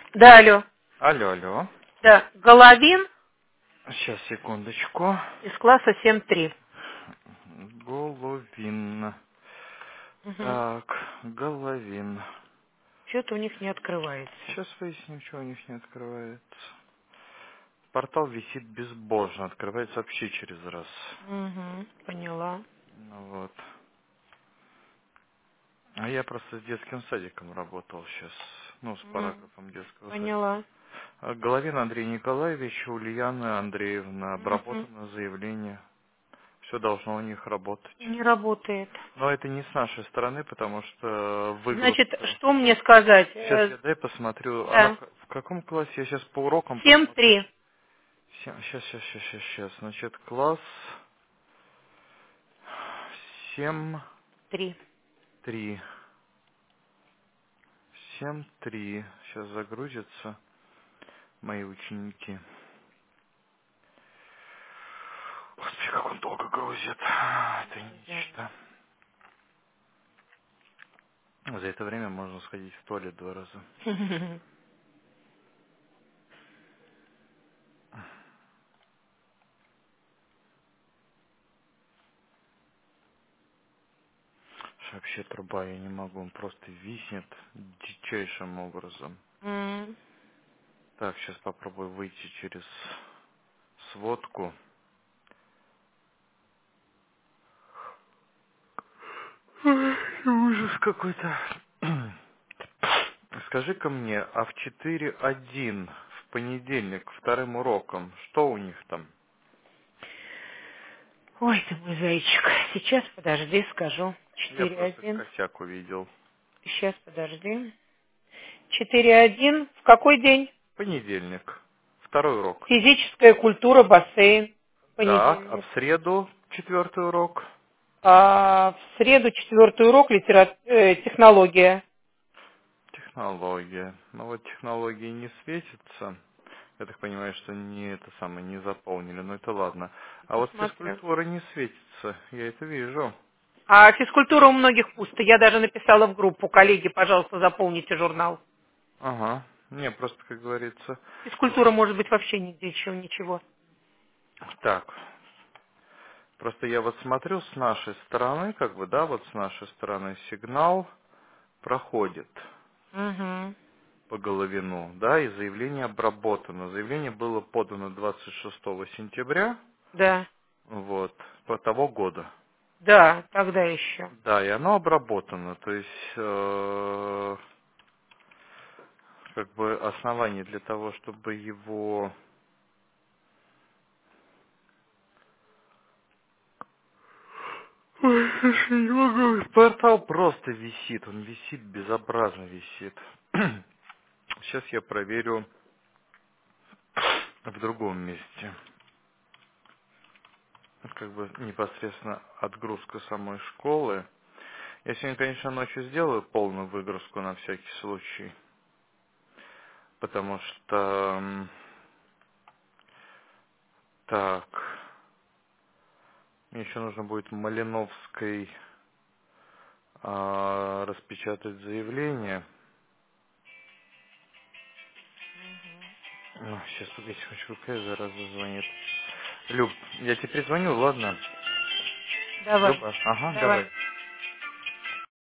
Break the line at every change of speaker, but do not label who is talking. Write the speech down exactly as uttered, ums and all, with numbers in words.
Да, алло.
Алло, алло.
Да, Головин
Сейчас, секундочку.
из класса семь три.
Головин.
Угу.
Так, Головин.
Что-то у них не открывается.
Сейчас выясним, что у них не открывается. Портал висит безбожно, открывается вообще через раз.
Угу, поняла.
Ну вот. А я просто с детским садиком работал сейчас. Ну, с
М,
параграфом детского садика.
Поняла.
А Головин Андрей Николаевич, Ульяны Андреевна.
Угу.
Обработано заявление. Все должно у них работать.
Не работает.
Но это не с нашей стороны, потому что
Значит,
выгрузка...
что мне сказать?
Сейчас
Э,
я дай посмотрю. Она
Да.
в в каком классе? Я сейчас по урокам
семь
посмотрю.
три.
Сейчас, сейчас, сейчас, сейчас, сейчас. Значит, класс семь
Три.
три. семь три. Сейчас загрузятся мои ученики. Господи, как он долго грузит. Это нечто. За это время можно сходить в туалет два раза. Вообще труба я не могу, он просто виснет дичайшим образом.
М,
Так, сейчас попробую выйти через сводку. Ой, ужас какой-то. Скажи-ка мне, а в четыре один в понедельник вторым уроком, что у них там?
Ой, ты мой зайчик. Сейчас, подожди, скажу.
Я
Четыре
просто
один.
косяк увидел.
Сейчас, подожди. Четыре один. В какой день?
Понедельник. Второй урок.
Физическая культура, бассейн.
Так, а
Понедельник.
в среду четвертый урок?
А в среду четвертый урок литера... э, технология.
Технология. Ну вот технологии не светится. Я так понимаю, что не это самое не заполнили, но это ладно. А вот
Посмотрю.
физкультура не светится. Я это вижу.
А физкультура у многих пусто. Я даже написала в группу. Коллеги, пожалуйста, заполните журнал.
Ага. Не, просто, как говорится.
Физкультура может быть вообще нигде еще ничего.
Так. Просто я вот смотрю с нашей стороны, как бы, да, вот с нашей стороны сигнал проходит
Угу.
по Головину, да, и заявление обработано. Заявление было подано двадцать шестого сентября,
Да.
вот, по того года.
Да, тогда еще.
Да, и оно обработано, то есть, э, как бы основание для того, чтобы его... Ой, слушай, не могу. Портал просто висит, он висит, безобразно висит. Сейчас я проверю в другом месте. Как бы непосредственно отгрузка самой школы. Я сегодня, конечно, ночью сделаю полную выгрузку на всякий случай. Потому что... м, Так... Мне еще нужно будет Малиновской а, распечатать заявление. А, сейчас, погоди, секундочку, какая зараза звонит. Люб, я тебе перезвоню, ладно?
Давай.
Люба, ага,
Давай.
давай.